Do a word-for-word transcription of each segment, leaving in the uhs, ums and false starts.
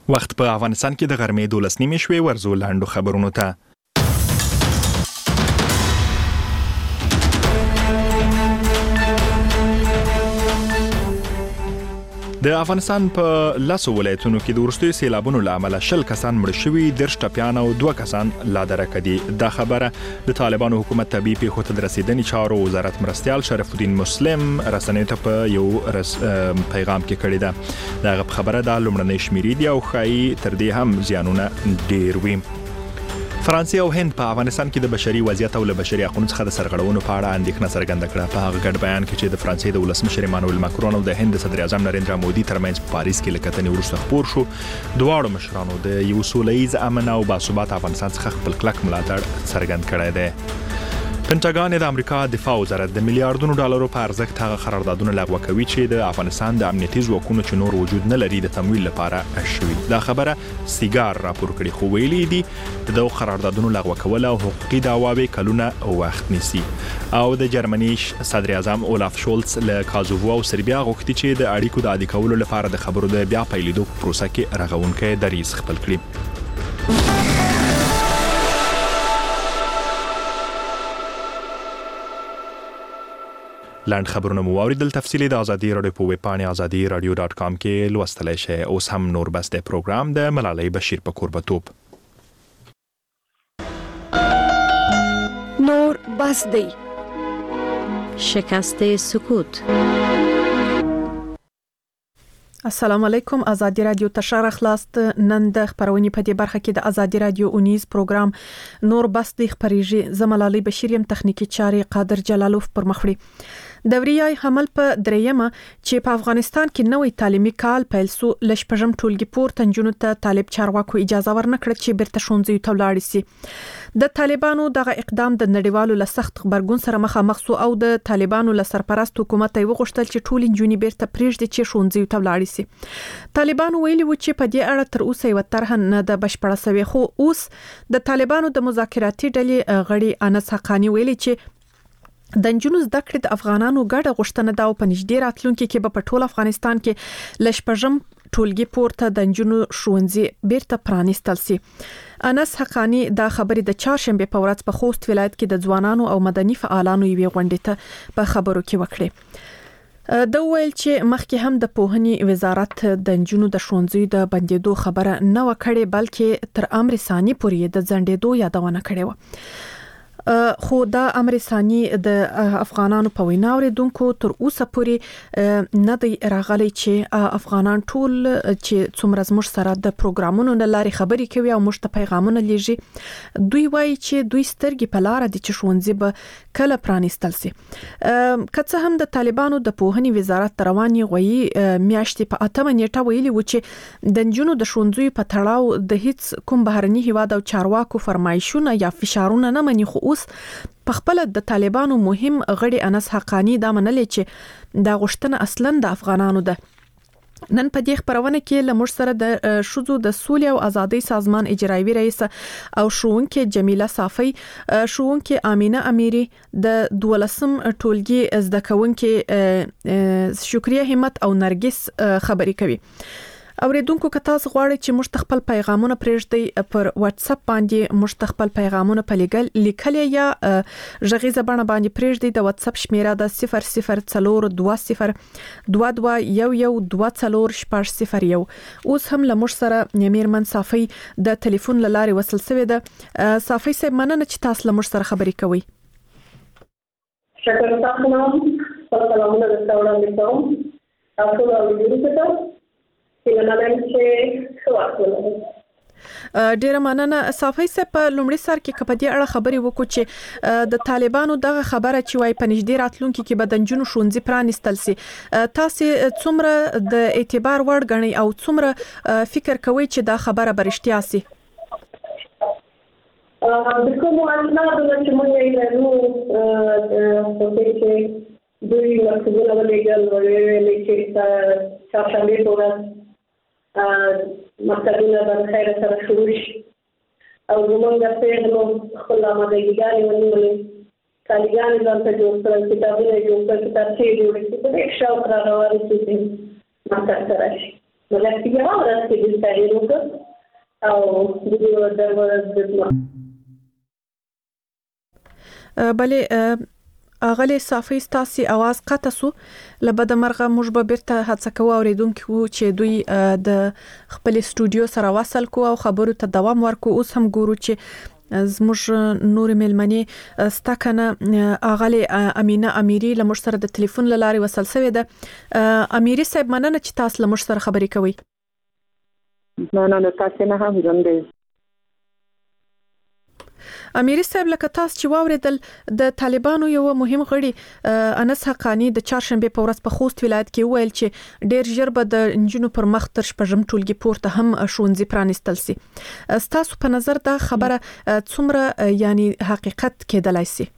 وخت په افغانستان کې د غرمې دولس نیمې شوې. ورزو لاندو خبرونو ته. د افغانستان په لاسو ولایتونو کې د ورستي سیلابونو لامل شل کسان مړ شوي، درش ټپیان او دوه کسان لا درکه دي. دا خبره د طالبانو حکومت طبي پیښو ته د رسیدنې چارو وزارت مرستیال شرف الدین مسلم رسنیو ته په یو رس پیغام کې کړی ده. دا خبره د لومړنۍ شمیرې دی او خایي تر دې هم زیانونه ډیر وي. فرانسې او هند په افغانستان کې د بشري وضعیت او له بشري حقوقو څخه د سرغړونو په اړه اندېښنه څرګنده کړه. په هغه ګډ بیان کې چې د فرانسې د ولسمشر مانویل ماکرون او د هند صدر اعظم نریندرا مودي ترمنځ په پاریس کې لکتنې وروسته خپور شو، دواړو مشرانو د یو سولهییز امن او باثباته افغانستان څخه خپل کلک ملاتړ څرګند کړی دی. پنټاګان د امریکا دفاع وزارت د میلیارډونو ډالرو په ارزښت هغه قراردادونه لغوه کوي چې د افغانستان د امنیتي ځواکونو چې نور وجود نه لري د تمویل لپاره شوي. دا خبره سیګار راپور کړي، خو ویلي دي د دغو قراردادونو لغوه کول او حقوقي دعواوې کلونه وخت نیسي. او د جرمني صدر اعظم اولاف شولز له کازوو او سربیا غوښتي چې د اړیکو د عادي کولو لپاره د خبرو د بیا پیلېدو په پروسه کې رغونکی دریځ خپل کړي. لاند خبرونه مو واوریدل. تفصیلی د ازادي رادیو په ویب پاڼه ازادي رادیو ډاټ کام کې لوستلای شئ. اوس هم نور بس د پروګرام د ملالۍ بشیر په کوربتوب. نور بس دی شکست سکوت. السلام علیکم. ازادي رادیو تشاره خلاص نن د خبرونې په دې برخه کې د ازادي رادیو اونیز پروګرام نور بس دی خبريږي. زملالي بشیریم تخنیکی چاري قادر جلالوف پر مخړي. دوریای حمل په دریمه چې په افغانستان کې نوې تعلیمي کال پیل سو، لشپږم ټولګي پورته نجونو ته طالب چارواکو اجازه ورنکړه چې بیرته ښوونځي ته ولاړ شي. د طالبانو دغه اقدام د نړیوالو له سخت خبرګون سره مخامخ سو او د طالبانو له سرپرست حکومت یې وغوښتل چې ټول نجونې بیرته پریږدي چې ښوونځي ته ولاړ شي. طالبانو ویلي و چې په دې اړه تر اوسه یو طرح نه د بشپړه سوي، خو اوس د طالبانو د مذاکراتي ډلې غړي انس حقانی ویلي چې د نجونو زده کړې د افغانانو ګډه غوښتنه ده او په نږدې راتلونکي کې به په ټول افغانستان کې لشپږم ټولګي پورته د نجونو ښوونځي بیرته پرانیستل شي. انس حقانی دا خبرې د چهارشنبه په ورځ په خوست ولایت کې د ځوانانو او مدني فعالانو یوې غونډې ته په خبرو کې وکړي. د ویل چې مخکې هم د پوهنې وزارت د نجونو د ښوونځي د بندیدو خبره نه وکړي، بلکې تر امر ثاني پورې د ځنډېدو یادونه کړې و. خو دا امر ثاني د افغانانو په وینا اوریدونکو تر اوسه پورې نه دی راغلی چې افغانان ټول چې څومره زموږ سره د پروګرامونو نه لاري خبري کوي او موږ ته پیغامونه لیږي، دوی وایي چې دوی سترګې په لار دي چې ښوونځي به کله پرانیستل شي. که څه هم د طالبانو د پوهنې وزارت رواني غوي میاشتې په اتمه نیټه ویلي و چې د نجونو د ښوونځي په تړاو د هیڅ کوم بهرني هیواد او چارواکو فرمایشونه یا فشارونه نه مني، خو په خپل د طالبانو مهم غړي انس حقانی دا منلې چې دا غوښتنه اصلاً د افغانانو ده. نن په دې خبرونه کې لمر سره د شذو د سولې او ازادۍ سازمان اجرایي رئیس او شوونکې جمیله صافی، شوونکې امینه امیری، د دولسم ټولګي زده کوونکې شکریه همت او نرګس خبري کوي. اوریدونکو که تاسو غواړئ چې موږ خپل پیغامونه پرېږدئ پر واتس اپ باندې، موږ خپل پیغامونه په لیکل لیکل یا ژغیزه بڼه باندې پرېږدئ. د واتس اپ شمیره د صفر صفر څلور دوه صفر دوه دوه یو یو دوه څلور شپږ صفر یو. اوس هم له موږ سره میرمن صافی د ټلیفون له لارې وصل شوې ده. صافی صاحب مننه چې تاسو له موږ سره خبرې کوئ. شکر تاسو سلامونه درته وړاندې کوم. تاسو اوریدونکو ته ډیره مننه. صافی صاحب په لومړي سر کې په دې اړه خبرې وکړو چې د طالبانو دغه خبره چې وايي په نږدې راتلونکي کې به د نجونو ښوونځي پرانیستل شي، تاسو څومره د اعتبار وړ ګڼئ او څومره فکر کوئ چې دا خبره به رښتیا شي؟ د کومو اسنادو چې موږ یې لرو په کې دوی مسؤلونه ولېږل ویلي چې چهارشنبې په ورځ مکتبونه به د خیره سره شروع شي او زموږ د پیغلو خپل آمادګیګانې ونیولې، کالیګانې ځان ته جوړ کړل، کتابونه یې جوړ کړل، کتابچې یې جوړې کړې، په ډېر شوق راروان شو چې مکتب ته راشي. نو لکه یو ورځ کې د تغیر وکړ او د د بلې اغلی صافي ستاسي आवाज قطع سو لبد مرغه موږ به بیرته هڅه کوو اوریدونکو چې دوی د خپل استودیو سره وصل کو او خبرو ته دوام ورکو. اوس هم ګورو چې زموږ نور ملمنې ستکنه اغلی امینه امیری لمر سره د ټلیفون لاري وصل شوې ده. امیری صاحب مننه چې تاسو لمر سره خبرې کوي. مننه تاسو نه هم ژوندې. امیری صاحب لکه تاسو چې واوریدل د طالبانو یو مهم غړي انس حقانی د چهارشنبه په ورځ په خوست ولایت کې ویل چې ډېر ژر به د انجونو پر مخ تر شپږم ټولګي پورته هم ښوونځي پرانیستل شي. تاسو په نظر دا خبره څومره یعنی حقیقت کېدلای شي؟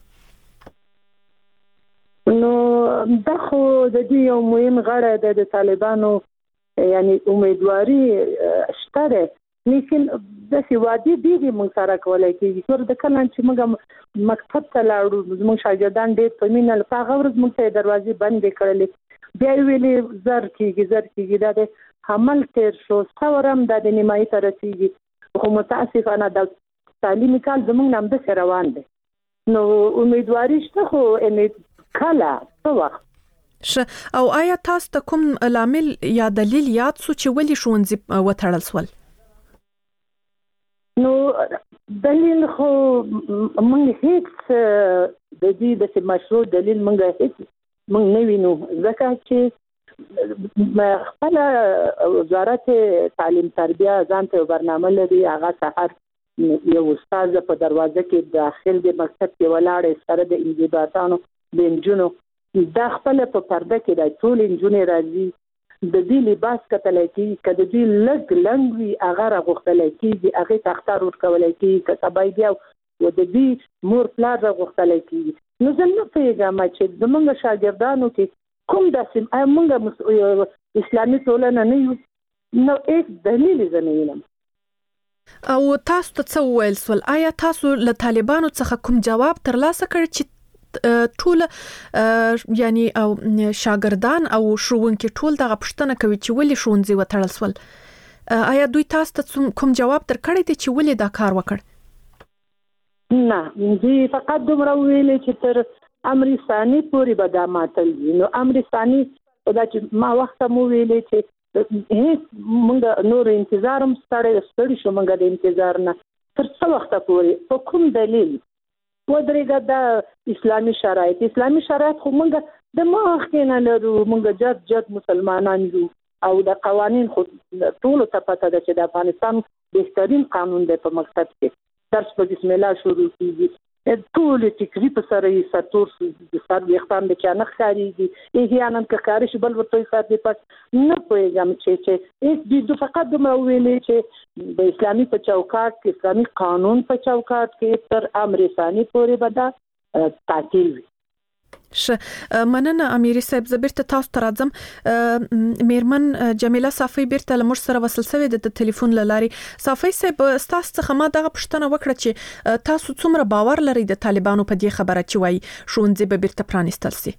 نو دا خو د دې یو مهم غړی د طالبانو یعنی امیدواري شته، لیکن د سیوادي ډېری موږ سره کولای کېږي. تر د کله چې موږ مکتب ته لاړو زموږ شاګردان ډېر په مینه له هغه ورځ موږ ته دروازې بندې کړلې، بیا ویلې زر کېږي زر کېږي دا د حمل تیر شو څورم د نیمایي ته رسېږي. خو متاسفانه د تعلیمي کال زموږ نه همداسې روان دی. نو امیدواري شته خو کله څه وخت او آیا تاسو ته کوم لامل یا دلیل یاد سو چې ولې ښوونځي وتړل شول؟ نو دلیل خو موږ هیڅ د دې د مشروع دلیل موږ هیڅ موږ نه وینو، ځکه چې خپل وزارت تعلیم تربیه ځان ته برنامه لري. هغه سحر یو استاد په دروازه کې داخل د مکتب کې ولاړ سره د انضباطانو د انجونو دا خپل په پرده کې د ټول انجونې راځي د دې لباس کتلای کی کده دې لګ لنګوي هغه راغختلای کیږي، هغه تختار ورکولای کیږي که سبای بیا و د دې مور پلار راغختلای کیږي. نو زه نه پیغام چې زمونږ شاګردانو کې کوم داسې موږ اسلامي ټولنه نه یو، نو هیڅ دلیل یې نه وینم. او تاسو ته څه وویل سول؟ آیا تاسو له طالبانو څخه کوم جواب ترلاسه کړ چې ټول یعنی او شاګردان او ښوونکي ټول دغه پوښتنه کوي چې ولې ښوونځي وتړل شول؟ آیا دوی تاسو ته کوم جواب درکړی دی چې ولې دا کار وکړ؟ نه، دوی فقط دومره ویلي چې تر امر ثاني پورې به دا ماتل وي. نو امر ثاني دا چې ما وخت مو ویلي چې هیڅ موږ نور انتظار هم ستړي ستړي شو موږ د انتظار نه تر څو وخت پورې په کوم دلیل ودرېږه دا اسلامي شرایط اسلامي شرایط خو موږ د مخ کې نه لرو، موږ جد جد مسلمانان یو او د قوانین خو ټول ته پته ده چې د افغانستان بهترین قانون دی په مکتب کې درس په بسم الله شروع کیږي ټول ټیکري په سره یې ساتور د سر وختان د چانه خاريږي احیانا که کارش بل ورته سات دی پات نه پوهیږم چې چې هیڅ د فقط د ویلې چې د اسلامي په چوکاټ کې اسلامي قانون په چوکاټ کې تر امر ثاني پورې بدا تعطیل وي. ش مننه امیری صاحب. زبرته تاسو ته راځم. میرمن جمیله صافی بیرته لمر سره وصل شوې د ټلیفون لاري. صافی صاحب تاسو څخه ما دغه پوښتنه وکړه چې تاسو څومره باور لرئ د طالبانو په دې خبره چې وایي ښوونځي به بیرته پرانیستل شي؟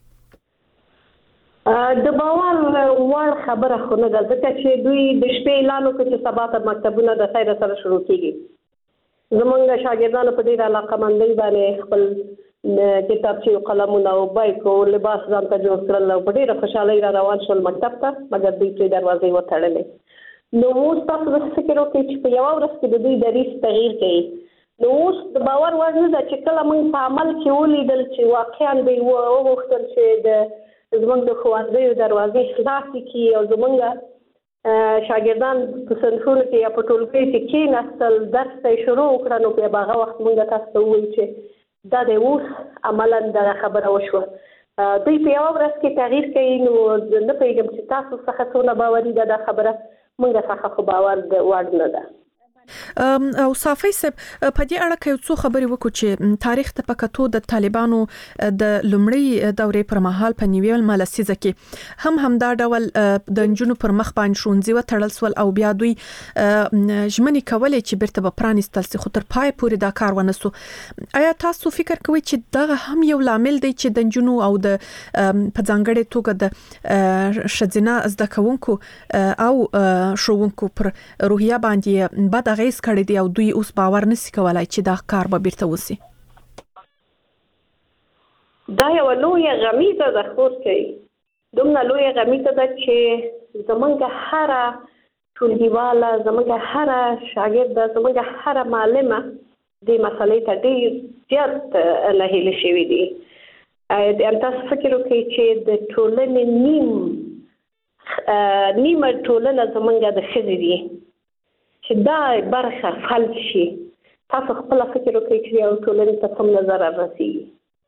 د باور وړ خبره خو نه ده، ځکه چې دوی د شپې اعلان وکړ چې سبا ته مکتبونه د خیر سره شروع کیږي. زمونږ شاګردانو په دې علاقمندۍ باندې خپل کتابچې او قلمونه او بایک او لباس ځان ته جوړ کړل او په ډېره خوشحالۍ را روان شول مکتب ته، مګر دوی پرې دروازې وتړلې. نو اوس تاسو د فکر وکړئ چې په یوه ورځ کې د دوی دریځ تغییر کوي. نو اوس د باور وړ نه ده چې کله موږ په عمل کې ولیدل چې واقعا دوی وغوښتل چې د زموږ د ښوونځیو دروازې خلاصې کړي او زموږ شاګردان په صنفونو کې یا په ټولګیو کې کېناستل، درس ته یې شروع وکړه، نو بیا به هغه وخت موږ تاسو ته ووایو چې دا د اوس عملا دغه خبره وشوه. دوی په یوه ورځ کې تغییر کوي. نو زه نه پوهېږم چې تاسو څخه څونه باوري ده دا خبره، موږ څخه خو باور وړ نه ده. او صافي سب په دې اړه کې څو خبرې وکړو چې تاریخ ته پکاتو د طالبانو د لومړی دورې پر مهال په نیویل مالسیزه کې هم هم دا ډول د جنونو پر مخ باندې شونځي و تړل سول او بیا دوی ژمنې کولې چې بیرته به پرانیستل سي خو تر پای پورې دا کار ونسو. آیا تاسو فکر کوئ چې دا هم یو لامل دی چې د جنونو او د په ځانګړي توګه د شذنا زده کوونکو او شوونکو پر روحیه باندې بد اغیز کړی دی او دوی اوس باور نشي کولای چې دا کار به بیرته وسی؟ دا یو لوی غمیزه ده خو چې دومره لوی غمیزه ده چې زمونږ هر ټولګیواله زمونږ هر شاګرد زمونږ هر معلمه دې مسلې ته ډېر زیات ناهیلې شوي دي. ام تاسو فکر وکړئ چې د ټولنې نیم نیمه ټولنه زمونږ د ښځې دي چې دا برخه فلج شي. تاسو خپل فکر وکړئ چې یو ټولنې ته کوم نظر رسیږي.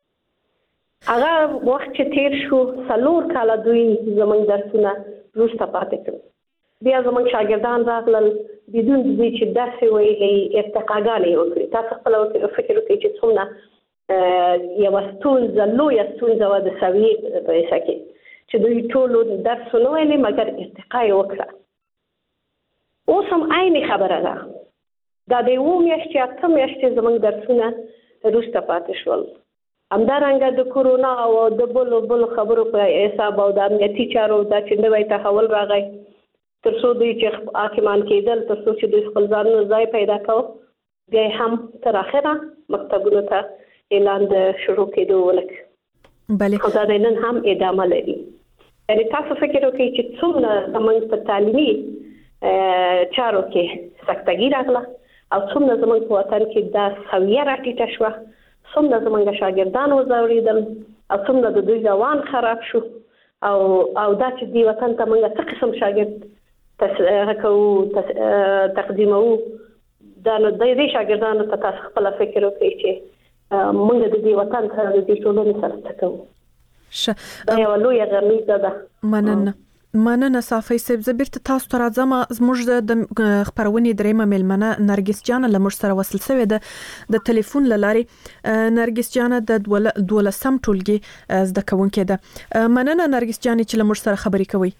هغه وخت چې تیر شو څلور کاله دوی زموږ درسونه وروسته پاتې کړل. بیا زموږ شاګردان راغلل بدون دې چې داسې ویلي ارتقاګانې وکړي. تاسو خپل فکر وکړئ چې څومره یوه ستونزه لویه ستونزه وه د سویې په حصه کې چې دوی ټولو درس ونه ویلې مګر ارتقا یې وکړه. اوس هم عیني خبره ده. دا د اووه میاشتې اته میاشتې زموږ درسونه وروسته پاتې شول. همدارنګه د کورونا او د بلو بلو خبرو په حساب او د امنیتي چارو دا چې نوی تحول راغی تر څو دوی چې حاکمان کېدل تر څو چې دوی خپل ځانونه ځای پیدا کړو بیا هم تر اخره مکتبونو ته اعلان د شروع کېدو ولک بله خو دا نن هم ادامه لري. یعنې تاسو فکر وکړئ چې څومره زموږ په تعلیمي چارو کې سختګي راغله او څومره زموږ په وطن کې دا سویه راټیټه شوه، څومره زموږ شاګردان وځورېدل او څومره د دوی روان خراب شو او او دا چې دې وطن ته موږ څه قسم شاګرد کوو تقدیموو دا نو د دې شاګردانو ته تاسو خپل فکر وکړئ چې موږ د دې وطن سره د دې ټولنې سره څه کوو. دا یو لویه غمیزه ده. مننه مننه صافي صاحب. زه بیرته تاسو ته راځم. زموږ د خبرونې درېیمه میلمنه نرګس جان له موږ سره وصل شوې ده د ټلیفون له لارې. نرګس جان د دولسم ټولګي زده کوونکې ده. مننه نرګس جان چې له موږ سره خبرې کوي.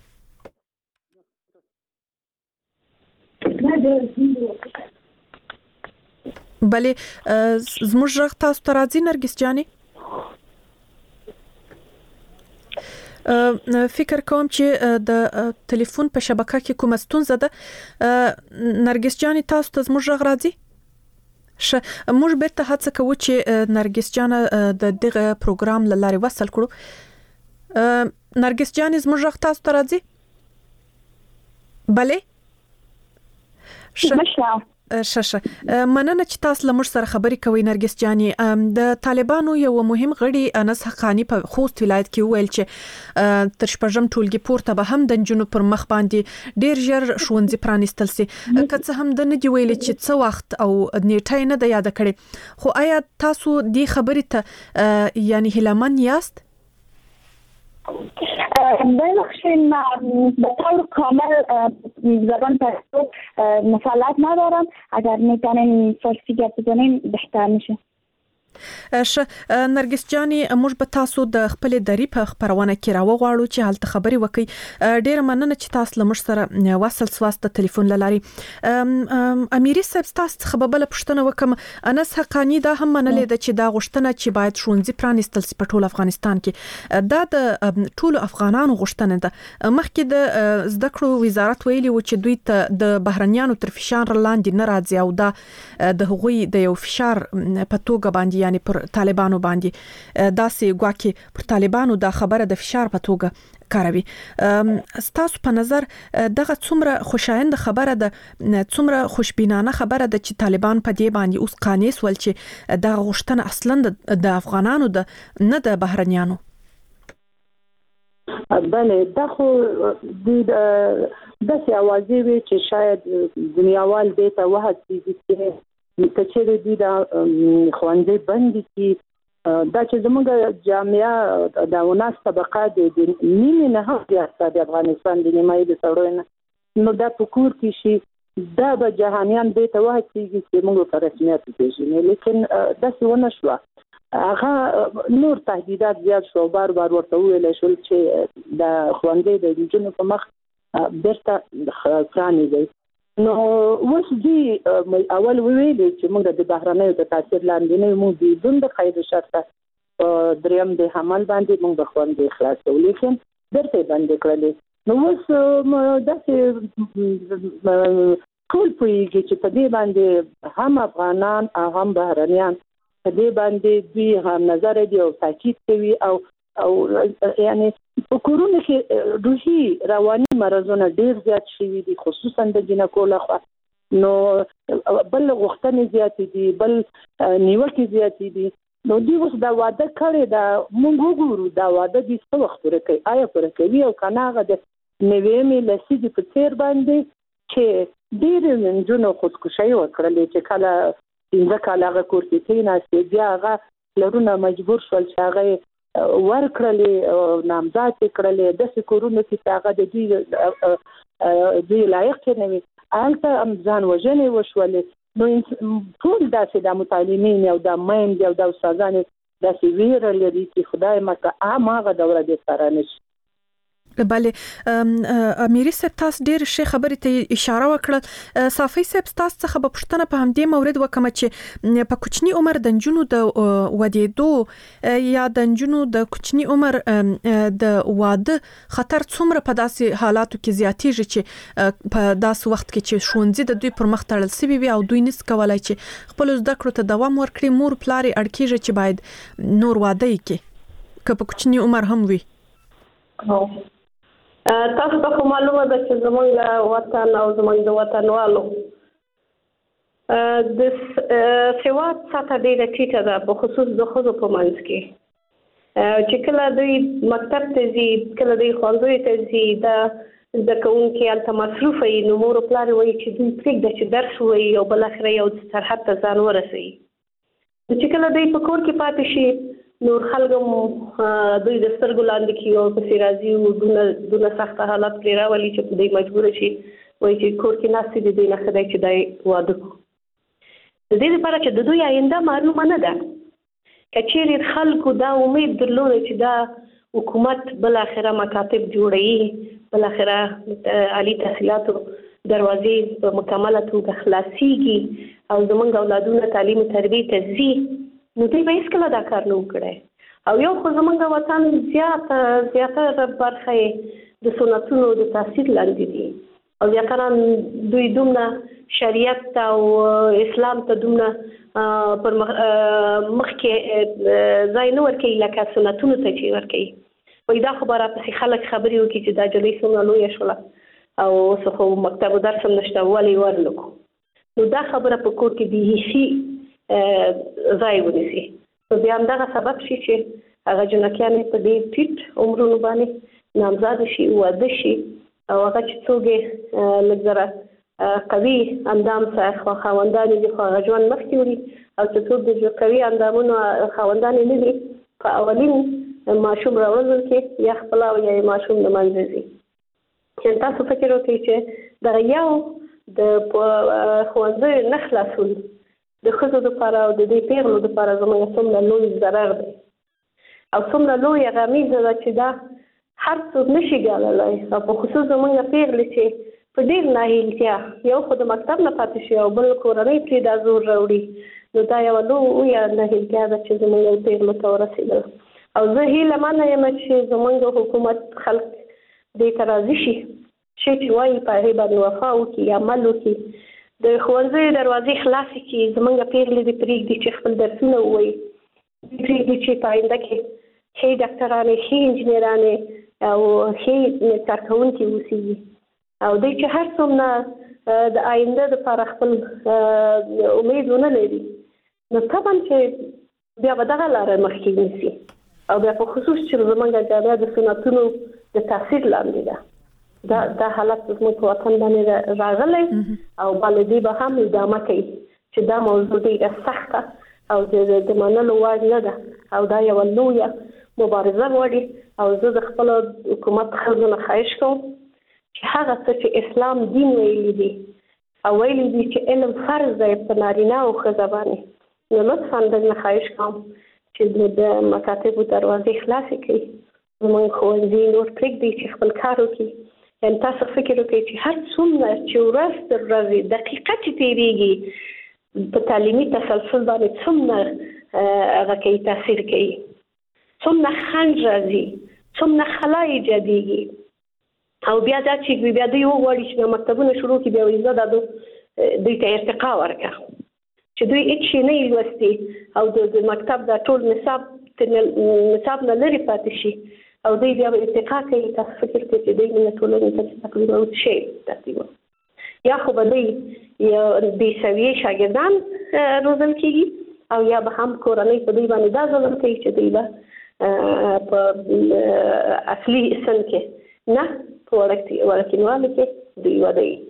بله زموږ غږ تاسو ته راځي نرګس جانې؟ فکر کوم چې د ټلیفون په شبکه کې کومه ستونزه ده. نرګس جانې تاسو ته زموږ غږ راځي؟ ش موږ بیرته هڅه کوو چې نرګس جان د دغه پروګرام له لارې وصل کړو. نرګس جانې زموږ غږ تاسو ته راځي؟ بله ش ششه مننه چې تاسو له موږ سره خبرې کوي نرګس جانې. د طالبانو یو مهم غړي انس حقانی په خوست ولایت کې ویل چې تر شپږم ټولګي پورته به هم د جنونو پر مخ باندې ډیر ژر ښوونځي پرانیستل سي. که څه هم د نه دی ویل چې څه وخت او نیټه نه د یاد کړي خو آیا تاسو دې خبرې ته یعنی هیلمن یاست؟ ببخشید من به طور کامل زبان پرتو مسلط ندارم. اگر میتونین فارسی گپ بزنین بهتر میشه. ش نرګس جانې موږ به تاسو د خپل دری په خبرونه کې راوغواړو چې حالت خبري وکي. ډیر مننه چې تاسو له موږ سره وصل سواست د ټلیفون لاري. اميري صاحب تاسو خبربله پښتنه وکم. انس حقانی دا هم منلې ده چې دا غوښتنه چې باید ښوونځي پرانیستل سي په ټول افغانستان کې دا د ټول افغانانو غوښتنه ده. مخکې د زده کړو وزارت ویلي و چې دوی ته د بهرنیانو تر فشار لاندې نه راځي او دا د هغوی د یو فشار په توګه باندې یعنی پر طالبانو باندې داسې ګواکي پر طالبانو دا خبره د فشار په توګه کاروي. ستاسو په نظر دغه څومره خوشایند خبره ده څومره خوشبینانه خبره ده چې طالبان په دې باندې اوس قانع سول چې دا غوښتنه اصلا د افغانانو ده نه د بهرنیانو؟ بله دا خو د داسې اوازې وي چې شاید دنیاوال دې ته وهڅېږي چې کچېرې دوی د ښوونځي بندي کي دا چې زموږ جامعه د وناس طبقه د نیمې نه هم زیاته د افغانستان د نیمایي د سړیو نه نو دا په کور کې شي دا به جهانیان دې ته وهڅېږي چې موږ په رسمیت وپېژنو، لیکن داسې ونه شوه. هغه نور تهدیدات زیات شو، بار بار ورته وویلی شول چې د ښوونځي د نجونو په مخ بیرته پرانیزئ. نو اوس دوی اول وویلې چې موږ د بهرنیو د تاثیر لاندې نه یو، موږ بدون د خیر شرطه په دریم د حمل باندې موږ به ښوونځي خلاصوو، لیکن بیرته یې بندې کړلې. نو اوس داسې ټول پوهېږي چې په دې باندې هم افغانان او هم بهرنیان په دې باندې دوی هم نظر دي او تاکید کوي، او او یعنی په کورونو کې روحي رواني مرضونه ډېر زیات شوي دي، خصوصا د جنکو لخوا. نو بل غوښتنې زیاتې دي، بل نیوکې زیاتې دي. نو دوی اوس دا واده کړی دا، موږ وګورو دا واده دوی څه وخت پوره کوي، آیا پوره کوي او که نه هغه د نویمې لسیزې په څېر باندې چې ډېرې نجونو خودکشي وکړلې چې کله پنځه کاله هغه کور کې کېناستې، بیا هغه پلرونه مجبور شول چې هغه ورکړلې، نامزاد یې کړلې. داسې کورونو کې چې هغه د دوی دوی لایق یې نه وي، هلته هم ځان وژنې وشولې. نو ټول داسې د متعلمین او د میندې او د استادانو داسې ویره لري چې خدای مکه هماغه دوره دې سره نه شي. بله امیري صاحب تاسو ډېر ښه خبرې ته اشاره وکړه. صافي صاحب تاسو څخه به پوښتنه په همدې مورد وکړم چې په کوچني عمر د نجونو د ودېدو یا د نجونو د کوچني عمر د واده خطر څومره په داسې حالاتو کې زیاتېږي چې په داسې وخت کې چې ښوونځي د دوی پر مخ تړل شوي وي او دوی نس کولای چې خپل زده کړو ته دوام ورکړي، مور پلار یې اړ کېږي چې باید نور واده یې کړي که په کوچني عمر هم وي. تاسو ته معلومه ده چې زموږ وطن او زموږ د وطنوالو د سواد سطح ډېره ټیټه ده، په خصوص د ښځو په منځ کې چې کله دوی مکتب ته ځي، کله دوی ښوونځیو ته ځي، دا زده کوونکي هلته مصروف وي، نو مور او پلار وایي چې دوی پرېږده چې درس ووایي او بالاخره یو سرحد ته ځان ورسوي. نو چې کله دوی په کور کې پاتې شي، نور خلک هم دوی د سترګو لاندې کړي او پسې راځي او دونه دونه سخته حالات پرې راولي چې دوی مجبوره شي وایي چې کور کې ناست دي، دوی نه ښه دی چې دا واده کړو. د دې لپاره چې د دوی آینده معلومه نه ده. که چېرې خلکو دا امید درلوده چې دا حکومت بالاخره مکاتب جوړوي، بالاخره عالي تحصیلاتو دروازې په مکمله توګه خلاصېږي او زموږ اولادونه تعلیم و تربیې ته ځي، نو دوی به هېڅکله دا کار نه و کړی. او یو خو زموږ وطن زیاته زیاتره برخه یې د سنتونو د تاثیر لاندې دي او زیاتره دوی دومره شریعت او اسلام ته دومره پر مخکې ځای نه ورکوي لکه سنتونو ته چې ورکوي. وایي دا خو به راپسې خلک خبرې وکړي چې دا نجلۍ څومره لویه شوله او اوس خو مکتب و درس هم نشته، ولې ورنکړو. نو دا خبره په کور کې بیخي ځای ونیسي. نو بیا همدغه سبب شي چې هغه جنکیانې په دې ټیټ عمرونو باندې نامزاده شي، واده شي او هغه چې څوک یې لږ ذره قوي اندام سره خاوندان دي خو هغه ژوند مخکې وړي، او چې څوک د قوي اندامونو خاوندان نه دي په اولین ماشوم راوړل کې یا خپله او یا ماشوم د منځه ځي. چې تاسو فکر وکړئ چې دغه یو د ښوونځیو نه خلاصول د ښځو دپاره او د دې پیغلو دپاره زموږ څومره لوی ضرر دی او څومره لویه غمیزه ده چې دا هر څوک نشي ګاللی. او په خصوص زموږ پیغلې چې په ډېر ناهیلتیا یو خو د مکتب نه پاتې شي او بل کورنۍ پرې دا زور راوړي، نو دا یوه لویه ناهیلتیا ده چې زموږ پیغلو ته ورسېدل. او زه هیله منه یم چې زموږ حکومت خلک دې ته راضي شي، شی چې وایي په هغې باندې وفا وکړي، عمل وکړي، د ښوونځیو دروازې خلاصې کړي، زموږ پیغلې دې پرېږدي چې خپل درسونه ووایي، پرېږدي چې په آینده کې ښې ډاکټرانې، ښې انجینرانې او ښې کارکوونکي اوسېږي او دوی چې هر څومره د آینده دپاره خپل امید ونه لري، نو طبعا چې بیا به دغه لاره مخکې نیسي او بیا په خصوص چې زموږ جامعه د سنتونو د تاثیر لاندې ده. دا دا حالت زموږ په وطن باندې راغلی او بالدې به هم ادامه کوي چې دا موضوع ډېره سخته او د منلو وړ نه ده او دا یوه لویه مبارزه غواړي. او زه د خپل حکومت ښځو نه خواهش کوم چې هغه څه چې اسلام دین ویلي دي او ویلي دي چې علم فرض دی په نارینه او ښځه باندې. نو لطفا درنه خواهش کوم چې د مکاتبو دروازې خلاصې کړي، زموږ ښوونځي نور پرېږدي چې خپل کار وکړي. یعنې تاسو فکر وکړئ چې هر څومره چې ورځ تر ورځې دقیقه چې تېرېږي په تعلیمي تسلسل باندې څومره هغه کوي تاثیر کوي، څومره خنډ راځي، څومره خلا ایجادېږي. او بیا دا چې بیا دوی وغواړي چې مکتبونه شروع کړي، بیا وایي زه دا دوی ته ارتقا ورکړه چې دوی هېڅ شی نه یې لوستي او د مکتب دا ټول نصاب نصاب نه لرې پاتې شي او دوی بیا ارتقا کوي. تاسو فکر کوئ چې دوی نه ټولنې ته تقریبا هېڅ شی تقریبا یا خو به دوی یو بې سویې شاګردان روزل کېږي او یا به هم کورنۍ په دوی باندې دا ظلم کوي چې دوی به په اصلي سن کې نه په وړکینوالي کې دوی وده یي.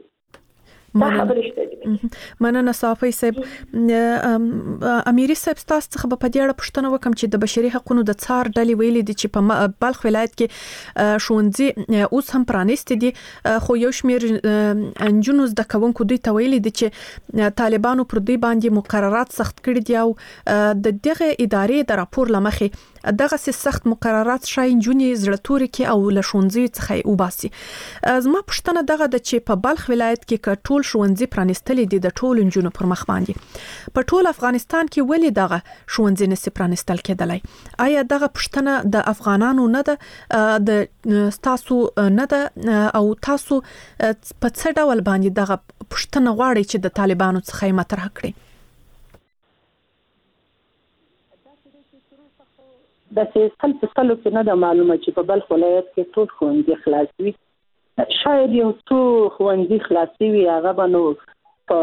مننه صافی صاحب. امیري صاحب تاسو څخه په دې اړه پوښتنه وکم چې د بشري حقوقو د څار ډلې ویلي دي چې په بلخ ولایت کې ښوونځي اوس هم پرانیستي دي، خو یو شمېر انجونو زده کوونکو دوی ته ویلي دي چې طالبانو پر دوی باندې مقررات سخت کړي دي او د دغه ادارې د راپور لمخې دغه سخت مقررات شای انجونې زړه توري کې او له ښوونځي څخه وباسي. زما پوښتنه دغه د چې په بلخ ولایت کې ټول ښوونځي پرانیستلي دي د ټول انجونو پر مخ باندې، په ټول افغانستان کې ولې دغه ښوونځي نشي پرانیستل کېدلای؟ آیا دغه پوښتنه د افغانانو نه ده، د تاسو نه ده، او تاسو په څه ډول باندې دغه پوښتنه غواړئ چې د طالبانو څخه مطرح کړئ؟ د سل په سلو کې نه ده معلومه چې په بلخ ولایت کې ټول ښوونځي خلاص وي. شاید یو څو ښوونځي خلاصي وي، هغه به نو په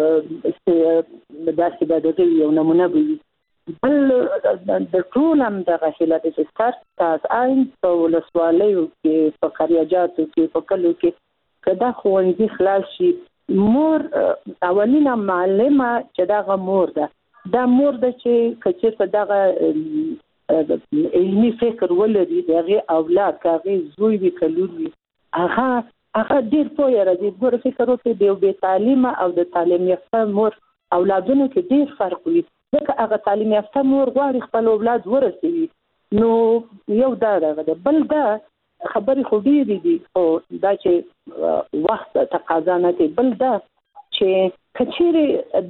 داسې به د دوی یو نمونه به وي. بل د ټول هم دغه هیله ده چې ستاسو عین په ولسوالیو کې، په قریاجاتو کې، په کلو کې که دا ښوونځي خلاص شي، مور اولینه معلمه چې دغه مور ده، دا مور ده چې که چېرته دغه علمي فکر ولري د هغې اولاد، که هغې زوی وي که لور وي، هغه هغه ډېر پوهه راځي. ګوره فکر وکړئ د یو بې تعلیمه او د تعلیم یافته مور اولادونو کې ډېر فرق وي، ځکه هغه تعلیم یافته مور غواړي خپل اولاد ورسوي. نو یو دا دغه ده. بل دا خبرې خو ډېرې دي، خو دا چې وخت تقاضا نه کوي. بل دا چې که چېرې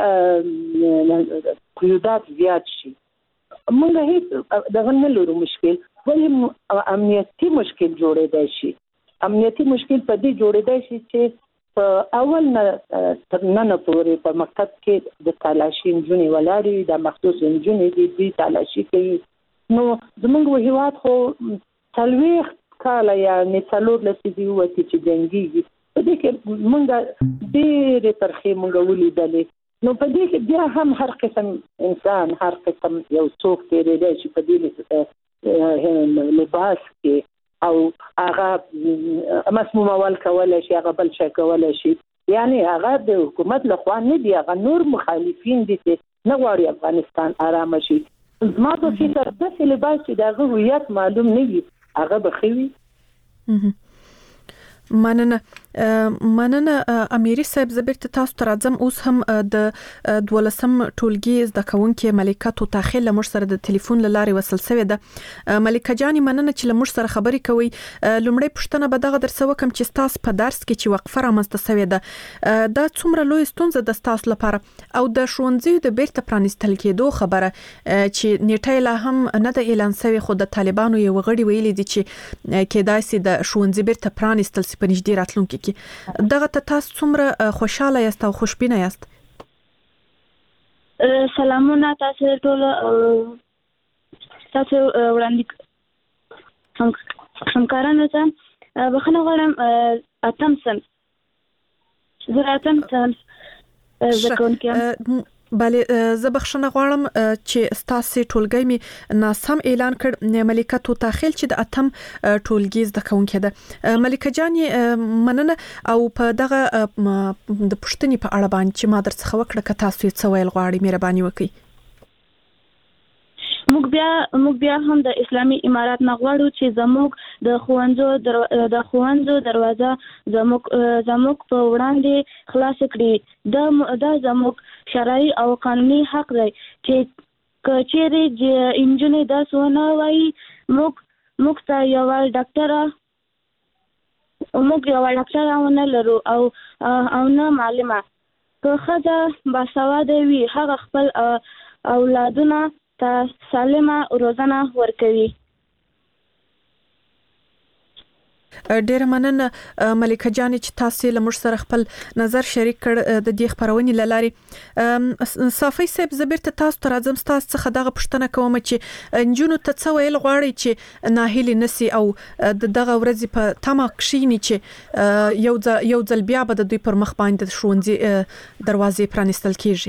دا قیودات زیات شي، موږ هیڅ دغه نه لرو مشکل، ولې امنیتي مشکل جوړېدای شي. امنیتي مشکل په دې جوړېدای شي چې په اول نه تر ننه پورې په مکتب کې د تالاشي نجونې ولاړې وي، دا مخصوص نجونې دي، دوی تالاشي کوي. نو زموږ هېواد خو څلوېښت کاله یعنې څلور لسیزې ووتې چې جنګېږي، په دې کې موږ ډېرې ترخې موږ ولیدلې. نو په دې کې بیا هم هر قسم انسان، هر قسم یو څوک تېرېدای شي په دې لباس کې، او هغه مسمومول کولی شي، هغه بل شی کولی شي. یعنې هغه د حکومت لخوا نه دي، هغه نور مخالفین دي چې نه غواړي افغانستان ارامه شي. زما په فکر داسې لباس چې د هغه هویت معلوم نه وي، هغه به ښه وي. مننه مننه امیري صاحب. زه بیرته تاسو ته راځم. اوس هم د دولسم ټولګي زده کوونکې ملکه توتاخیل له موږ سره د ټلیفون له لارې وصل شوې ده. ملکه جانې مننه چې له موږ سره خبرې کوئ. لومړی پوښتنه به دغه درڅه وکم چې ستاسو په درس کې چې وقفه رامنځته شوې ده، دا څومره لوی ستونزه ده ستاسو لپاره، او د ښوونځیو د بیرته پرانیستل کېدو خبره چې نیټه لا هم نه ده اعلان شوې، خو د طالبانو یو غړي ویلي دي چې کېدای شي د ښوونځي بیرته پرانیستل شي په نږدې راتلونکي کې. دغه ته تاسو څومره خوشاله یاست او خوشبینه یاست؟ سلامونه تاسو ټول، تاسو وړاندې همکارانو ته بخښنه غواړم. اتم صنف زه اتم صنف زده کوونکی یم. بله، زه بخښنه غواړم چې ستاسو ټولګی می ناسم اعلان کړ. ملکه توتاخیل چې د اتم ټولګي زده کوونکې ده. ملکه جانې مننه. او په دغه د پوښتنې په اړه باندې چې ما درڅخه وکړه، که تاسو یې څه ویل غواړئ مهرباني وکړئ. موږ بیا موږ بیا هم د اسلامي امارات نه غواړو چې زموږ د خوندزو د خوندزو دروازه زموږ زموږ په وړاندې خلاص کړي. دا دا زموږ شرعي او قانوني حق دی چې کچېرې چې انجونې دا سونه وایي موږ موږ ته یو ډاکټره موږ یو ډاکټره ونه لرو او او نه معلمه. که ښځه باسواده وي هغه خپل اولادونه ته سالمه روزنه ورکوي. ډیره مننه ملکه جانې چې تاسو له موږ سره خپل نظر شریک کړ د دې خبرونې لاري. صافي صاحب زبرته تاسو ته راځم، تاسو څخه دغه پوښتنه کوم چې انجونو ته څه ویل غواړي چې ناهیلي نسی او دغه ورځې په تمه کښینی چې یو ځل یو ځل بیا به د دوی پر مخ باندې ښوونځي دروازې پرانیستل کیږي.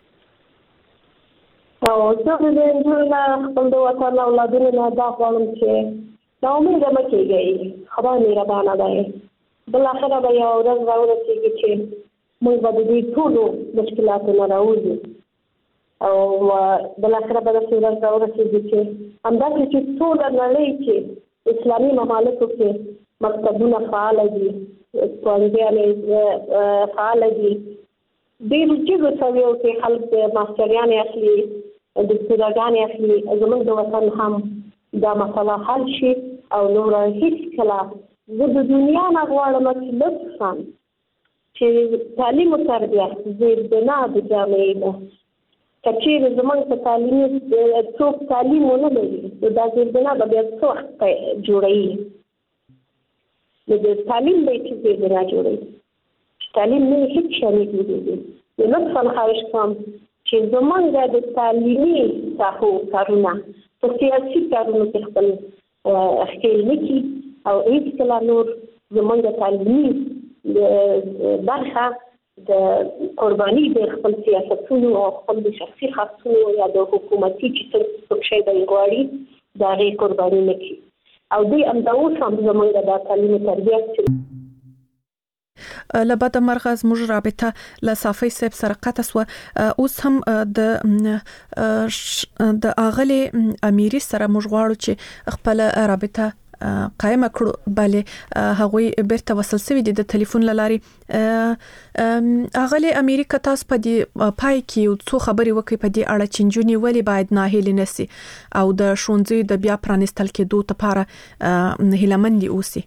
او زه د انجونو خپل د وطن اولادونو نه دا غواړم چې دا امید مه کېږئ، خدای مهربانه دی. بالاخره به یوه ورځ راورسېږي چې موږ به د دوی ټولو مشکلاتو نه راوځو او بالاخره به داسې ورځ راورسېږي چې همداسې چې ټوله نړۍ کې اسلامي ممالکو کې مکتبونه فعاله دي، ښوونځیانې فعاله دي، ډېرو جګو سویو کې خلک ماسټریانې اخلي، دکتوراګانې اخلي. زموږ د وطن هم دا مسله حل شي او نور هیڅ کله زه د دنیا نه غواړم چې لطفا چې تعلیم او تربیه زیربنا د جامعې ده. که چېرې زموږ په تعلیمي څوک تعلیم ونه لري نو دا زیربنا به بیا څه وخت جوړوي؟ نو د تعلیم به یې چې زیربنا جوړوي، چې تعلیم نه هیڅ شی نه جوړېږي. نو لطفا خواهش کوم چې زموږ د تعلیمي ساحو کارونه په سیاسي کارونو کې خپل ښکېل نه کړي او هېڅ کله نور زموږ د تعلیمي برخه د قرباني د خپل سیاستونو او خپل د شخصي خاصونو یا د حکومتي چې څه شی به یې غواړي د هغې قرباني نه کړي. او دوی همدا اوس هم زموږ د تعلیم تربیه لبد مرغز موږ رابطه له صافي صاحب سره قطع سو. اوس هم د د اغلی امیری سره موږ غواړو چې خپل رابطه قائم کړو، بلې هغوی بیرته وصل سوي دي د ټلیفون لاري. اغلی امیری که تاسو په دې پای کې څو خبرې وکړي په دې اړه چې نجونې ولې باید ناهیلې نسی او د ښوونځي د بیا پرانیستل کېدو لپاره هیلهمندې اوسي.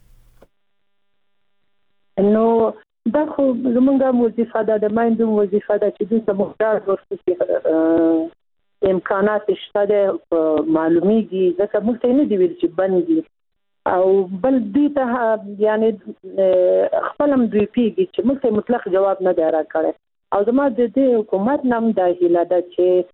نو دا خو زمونږ وظیفه ده، د میندو وظیفه ده چې دوی ته محتاج ورکړي امکانات شته ده معلومیږي، ځکه موږ ته نه دي ویل چې بند دي او بل دوی ته یعنی خپل هم دوی پیږي چې موږ ته مطلق جواب نه دی راکړی. او زما د دې حکومت نه هم دا هیله ده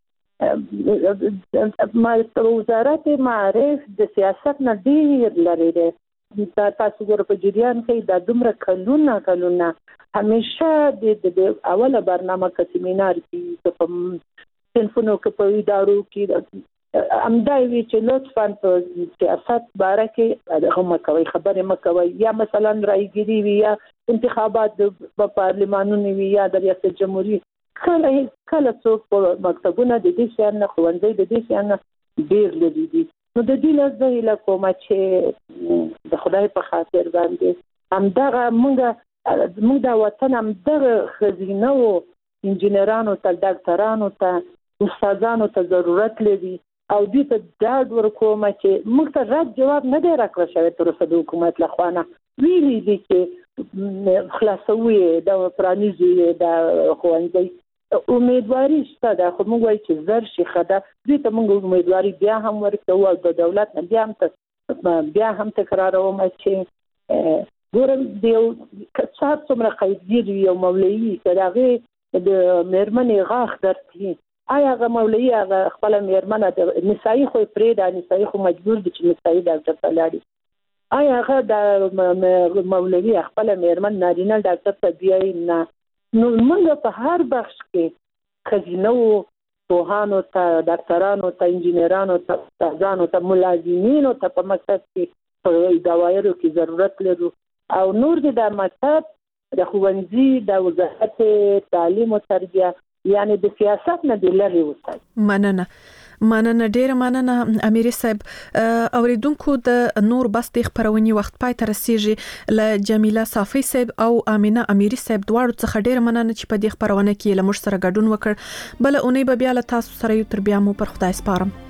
چې وزارت معارف د سیاست نه ډېر لرې دی. دا تاسو ګوره په جریان کې دا دومره کلونه کلونه همیشه د اوله برنامه که سیمینار کې که په صنفونو که په ادارو کې همدا وي چې لطفا په سیاست باره کې دغه مه کوئ، خبرې مه کوئ. یا مثلا رایګیري وي یا انتخابات په پارلمانونو وي یا د ریاست جمهوري، کله کله څوک په مکتبونه د دې شیان نه ښوونځی د دې شیان نه ډېر لرې دي. نو د دې نه زه هیله کوم چې د خدای په خاطر باندې همدغه موږ موږ د وطن همدغه ښځینه و انجینرانو ته، ډاکټرانو ته، استادانو ته ضرورت لري او دوی ته ډاډ ورکوم چې موږ ته رد جواب نه دی راکړل شوی تر اوسه د حکومت له خوا نه. ویلي دي چې خلاصوو یې د پرانیزو یې د ښوونځی، امیدواري شته ده، خو موږ وایو چې زر شي ښه ده. دوی ته موږ امیدواري بیا هم ورکوو او د دولت نه بیا هم بیا هم تکراروم چې ګورم د یو څه څومره قیدګیر وي یو مولوي که د هغې د مېرمنې غاښ درد کړي، آیا هغه مولوي هغه خپله مېرمنه د نسایي خو یې پرېږده، نسایي خو مجبور دي چې نسایي ډاکټر ته لاړ شي، آیا هغه د مولوي خپله مېرمن نارینه ډاکټر ته بیایي؟ نه. نو موږ په هر بخش کې ښځینهو پوهانو ته، ډاکټرانو ته، انجینرانو ته، استادانو ته، ملازمینو ته په مکتب کې په دوايرو کې ضرورت لرو او نور دې د مکتب د ښوونځي د وزارت تعلیم او تربیه یعنی د سیاست نه دی لري وسای. مننه. مننه ډیره مننه امیر صاحب. اوریدونکو د نور بس د خبرونې وخت پای ته رسیږي. ل جمیله صافی صاحب او امینه امیری صاحب دواړو څخه ډیره مننه چې په دې خبرونه کې له موږ سره ګډون وکړ. بل اونۍ به بیا له تاسو سره یو تر بیا مو پر خدای سپارم.